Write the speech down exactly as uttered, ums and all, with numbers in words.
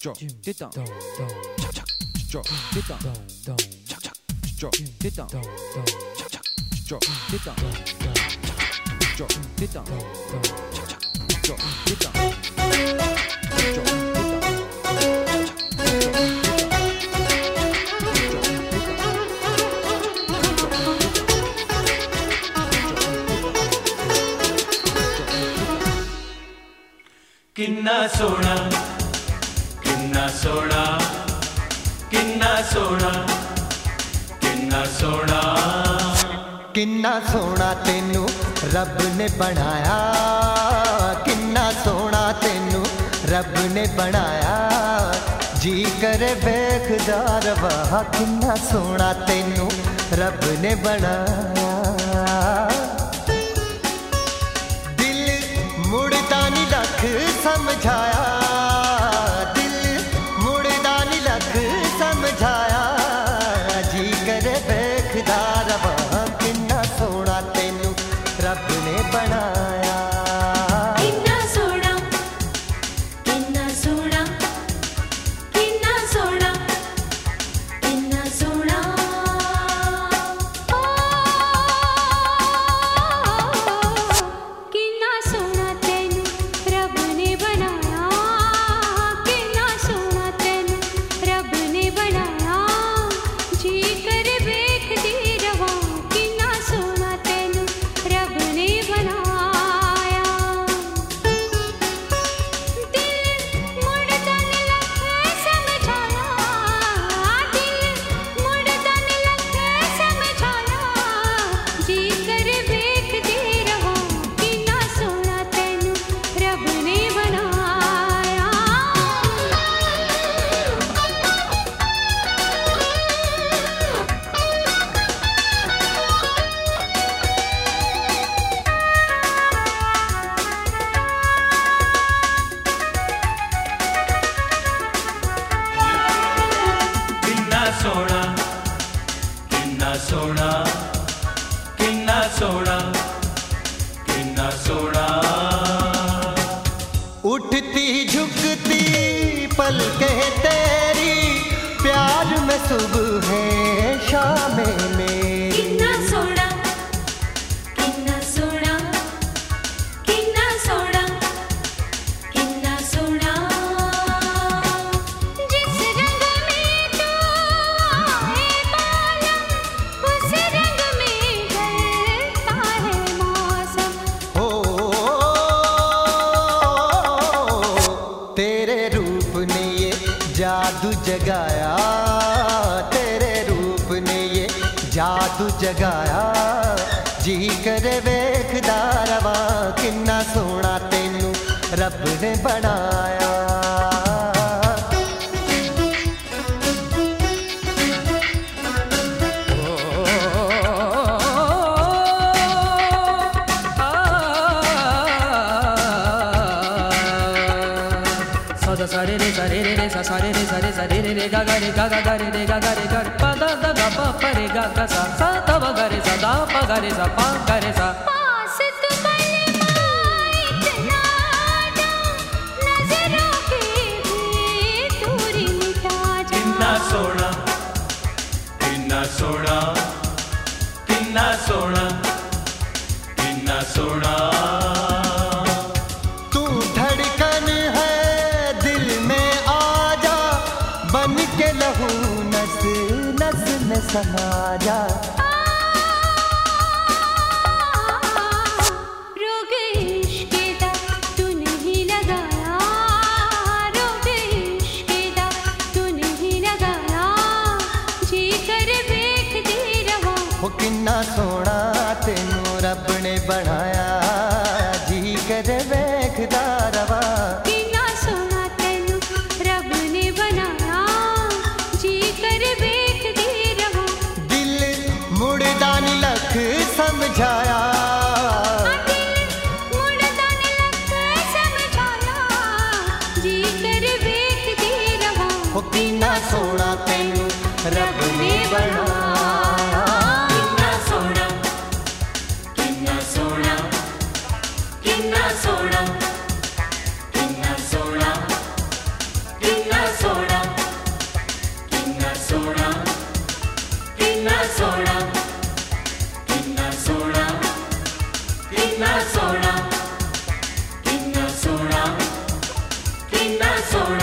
drop it down, chak chak, drop it down, chak chak, drop it down, chak chak, drop it down, drop it down, chak chak, drop it down, drop it down. किन्ना सोना किन्ना सोना किन्ना सोना किन्ना सोना किन्ना सोना तेनू रब ने बनाया, किन्ना सोना तेनू रब ने बनाया, जी करे वेखदा रवा किन्ना सोना तेनू रब ने बनाया। दिल मुड़दा नी लख समझाया, दिल मुड़दा नी लख समझाया, जी करे वेखदा रवा किन्ना सोना तेनू रब ने बनाया। किन्ना सोना किन्ना सोना किन्ना सोना किन्ना सोना किन्ना सोना तेनू रब ने बनाया, किन्ना सोना तेनू रब ने बनाया, जी कर वेखदी रवा किन्ना सोना तेनू रब ने बनाया। दिल मुड़दा नी लख समझाया, दिल मुड़दा नी लख समझाया, जी कर वेखदी रवा किन्ना सोना तेनू रब ने बनाया। किन्ना सोना किन्ना सोना किन्ना सोना किन्ना सोना उठती झुकती पलके तेरी, प्यार में सुबह है शाम मेरी। किन्ना सोना किन्ना सोना किन्ना सोना किन्ना सोना, जिस रंग में तू आए बालम, उस रंग में ढलता है मौसम। हो तेरे रूप ने ये जादू जगाया, तेरे रूप ने ये जादू जगाया, जी करे वेखदा रवा किन्ना सोना तेनू रब ने बनाया। सा सा रे रे सा रे रे रे सा सा रे रे सा रे सा रे रे रे गा गा रे गा गा गा रे रे गा गा रे गा रे पा दा दा गा पा पा रे गा गा सा सा दा वा गा रे सा दा पा गा रे सा पा गा रे सा। पास तू बलमाए इतना जा, नजरों की भी दूरी मिटा जा। किन्ना सोना किन्ना सोना किन्ना सोना किन्ना सोना तू धड़कन है दिल में आजा, बन के लहू नस नस में समा जा। रोग इश्क दा तू नहीं लगाया, रोग इश्क दा तू नहीं लगाया, जी कर वेखदी रवा हो किन्ना सोना तेनू रब ने बनाया, जी कर वेखदा रवा। किन्ना सोना तेनू रब ने बनाया, जी कर वेखदी रवा। दिल मुड़दा नी लख समझाया, दिल मुड़दा नी लख समझाया, जी कर वेखदी रवा हो किन्ना सोना तेनू रब ने बनाया। किन्ना सोना किन्ना सोना सोना